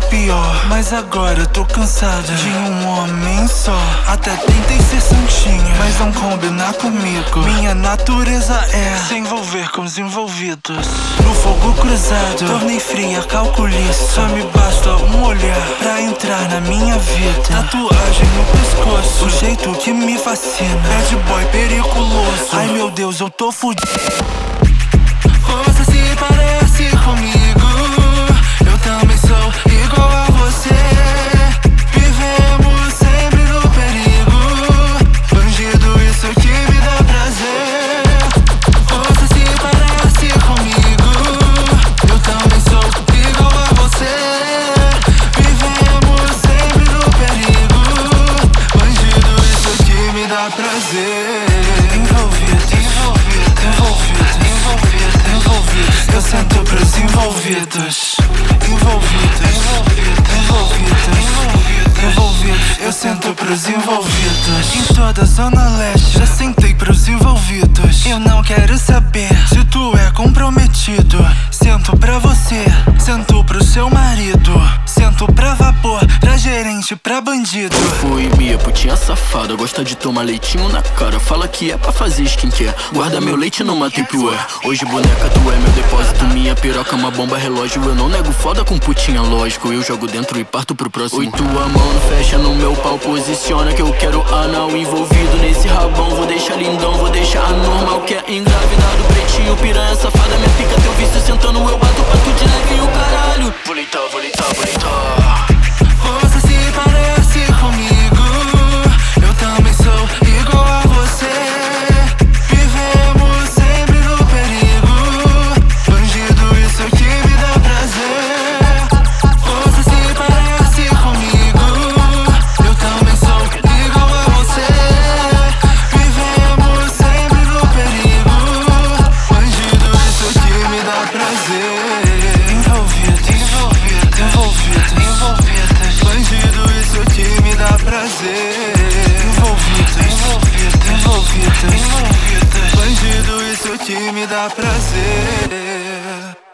pior, mas agora eu tô cansada de um homem só. Até tentei ser santinha, mas não combina comigo. Minha natureza é se envolver com os envolvidos. No fogo cruzado, tornei fria, calculista. Só me basta um olhar pra entrar na minha vida. Tatuagem no pescoço, o jeito que me fascina. Bad boy periculoso, ai meu Deus, eu tô fudido. Você se parece comigo, eu também sou igual a você. Vivemos sempre no perigo, bandido, isso que me dá prazer. Você se parece comigo, eu também sou igual a você. Vivemos sempre no perigo, bandido, isso que me dá prazer. Eu sento pros envolvidos. Eu sento pros envolvidos. Em toda a zona leste, já sentei pros envolvidos. Eu não quero saber se tu é comprometido. Sento pra você, sento pro seu marido. Sento pra vapor, pra gerente, pra bandido. Foi Mia, putinha safada, gosta de tomar leitinho na cara. Fala que é pra fazer skincare, guarda meu leite numa Tupperware. Hoje boneca, tu é meu depósito, minha piroca uma bomba relógio. Eu não nego foda com putinha, lógico. Eu jogo dentro e parto pro próximo. Oi, tua mão não fecha no meu pau, posiciona que eu quero anal envolvido nesse rabão. Vou deixar lindão, vou deixar anormal. Que é engravidado, pretinho, piranha safada. Minha pica, teu vício sentando, eu bato pra tu de leve e o caralho. Vou leitar, vou leitar, vou leitar. Você se parece comigo, eu também sou igual a você. Vivemos sempre no perigo, bandido, isso que me dá prazer. Você se parece comigo, eu também sou igual a você. Vivemos sempre no perigo, bandido, isso que me dá prazer. Bandido, isso que me dá prazer. Bandido, isso que me dá prazer.